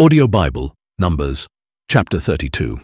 Audio Bible, Numbers, chapter 32.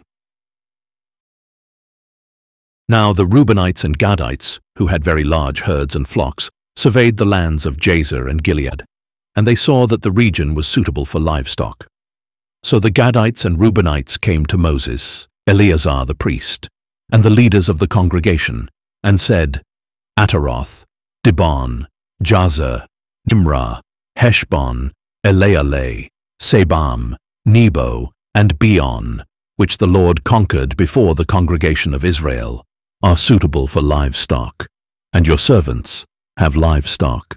Now the Reubenites and Gadites, who had very large herds and flocks, surveyed the lands of Jazer and Gilead, and they saw that the region was suitable for livestock. So the Gadites and Reubenites came to Moses, Eleazar the priest, and the leaders of the congregation, and said, Ataroth, Dibon, Jazer, Nimrah, Heshbon, Elealeh, Sebam, Nebo, and Beon, which the Lord conquered before the congregation of Israel, are suitable for livestock, and your servants have livestock.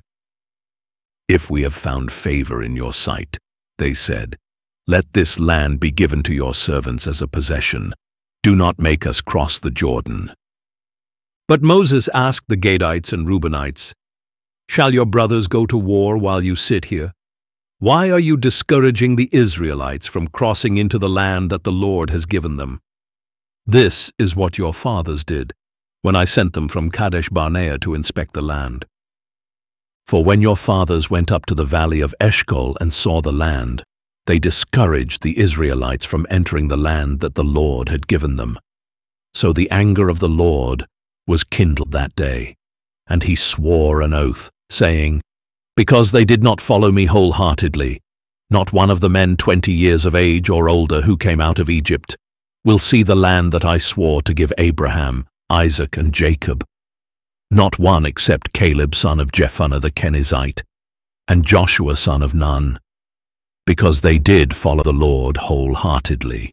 If we have found favor in your sight, they said, let this land be given to your servants as a possession. Do not make us cross the Jordan. But Moses asked the Gadites and Reubenites, Shall your brothers go to war while you sit here? Why are you discouraging the Israelites from crossing into the land that the Lord has given them? This is what your fathers did when I sent them from Kadesh Barnea to inspect the land. For when your fathers went up to the valley of Eshcol and saw the land, they discouraged the Israelites from entering the land that the Lord had given them. So the anger of the Lord was kindled that day, and he swore an oath, saying, Because they did not follow me wholeheartedly, not one of the men 20 years of age or older who came out of Egypt will see the land that I swore to give Abraham, Isaac, and Jacob. Not one except Caleb son of Jephunneh the Kenizzite, and Joshua son of Nun, because they did follow the Lord wholeheartedly.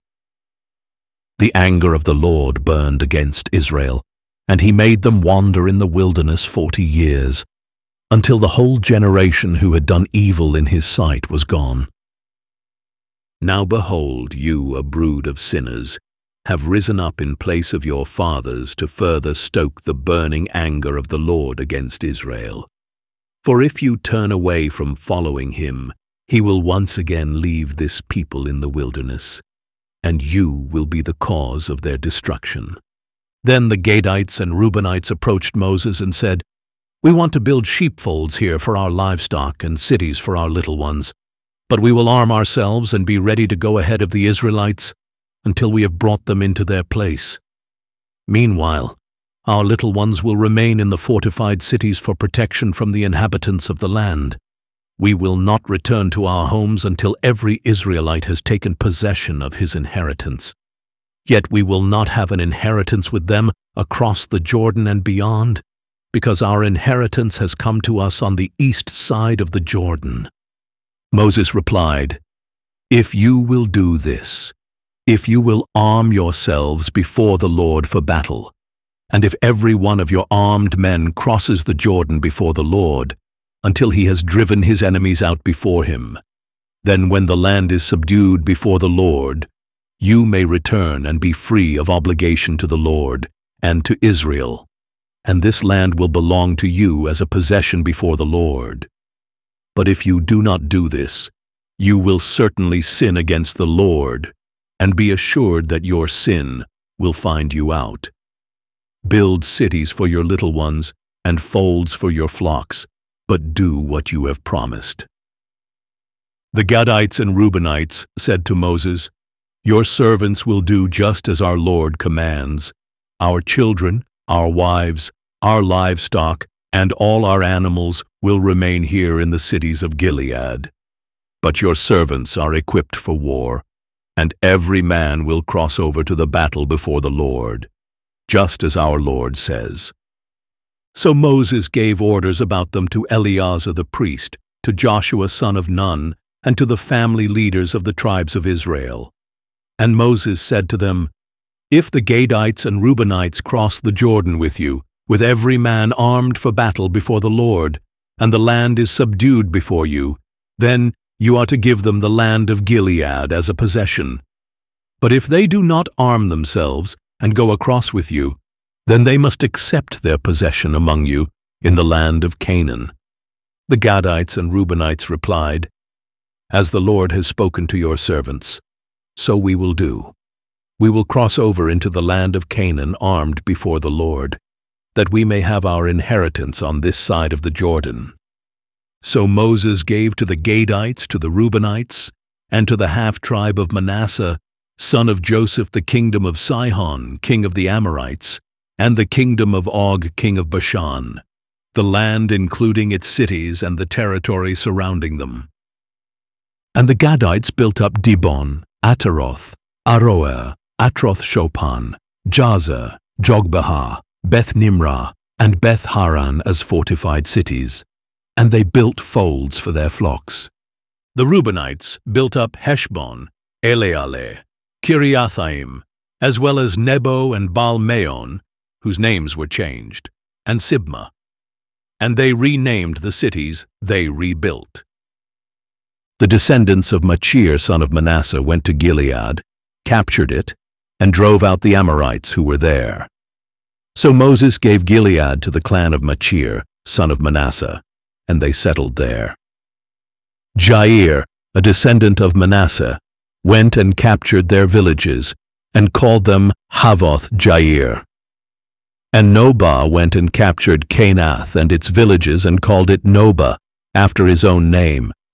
The anger of the Lord burned against Israel, and he made them wander in the wilderness 40 years, until the whole generation who had done evil in his sight was gone. Now behold, you, a brood of sinners, have risen up in place of your fathers to further stoke the burning anger of the Lord against Israel. For if you turn away from following him, he will once again leave this people in the wilderness, and you will be the cause of their destruction. Then the Gadites and Reubenites approached Moses and said, We want to build sheepfolds here for our livestock and cities for our little ones, but we will arm ourselves and be ready to go ahead of the Israelites until we have brought them into their place. Meanwhile, our little ones will remain in the fortified cities for protection from the inhabitants of the land. We will not return to our homes until every Israelite has taken possession of his inheritance. Yet we will not have an inheritance with them across the Jordan and beyond, because our inheritance has come to us on the east side of the Jordan. Moses replied, If you will do this, if you will arm yourselves before the Lord for battle, and if every one of your armed men crosses the Jordan before the Lord, until he has driven his enemies out before him, then when the land is subdued before the Lord, you may return and be free of obligation to the Lord and to Israel, and this land will belong to you as a possession before the Lord. But if you do not do this, you will certainly sin against the Lord, and be assured that your sin will find you out. Build cities for your little ones and folds for your flocks, but do what you have promised. The Gadites and Reubenites said to Moses, Your servants will do just as our Lord commands. Our children, our wives, our livestock, and all our animals will remain here in the cities of Gilead. But your servants are equipped for war, and every man will cross over to the battle before the Lord, just as our Lord says. So Moses gave orders about them to Eleazar the priest, to Joshua son of Nun, and to the family leaders of the tribes of Israel. And Moses said to them, If the Gadites and Reubenites cross the Jordan with you, with every man armed for battle before the Lord, and the land is subdued before you, then you are to give them the land of Gilead as a possession. But if they do not arm themselves and go across with you, then they must accept their possession among you in the land of Canaan. The Gadites and Reubenites replied, As the Lord has spoken to your servants, so we will do. We will cross over into the land of Canaan armed before the Lord, that we may have our inheritance on this side of the Jordan. So Moses gave to the Gadites, to the Reubenites, and to the half-tribe of Manasseh, son of Joseph, the kingdom of Sihon, king of the Amorites, and the kingdom of Og, king of Bashan, the land including its cities and the territory surrounding them. And the Gadites built up Dibon, Ataroth, Aroer, Atroth-Shopan, Jazer, Jogbehah, Beth-Nimrah, and Beth-Haran as fortified cities, and they built folds for their flocks. The Reubenites built up Heshbon, Elealeh, Kiriathaim, as well as Nebo and Baal-Meon, whose names were changed, and Sibmah. And they renamed the cities they rebuilt. The descendants of Machir, son of Manasseh, went to Gilead, captured it, and drove out the Amorites who were there. So Moses gave Gilead to the clan of Machir, son of Manasseh, and they settled there. Jair, a descendant of Manasseh, went and captured their villages and called them Havoth Jair. And Nobah went and captured Canath and its villages and called it Nobah, after his own name,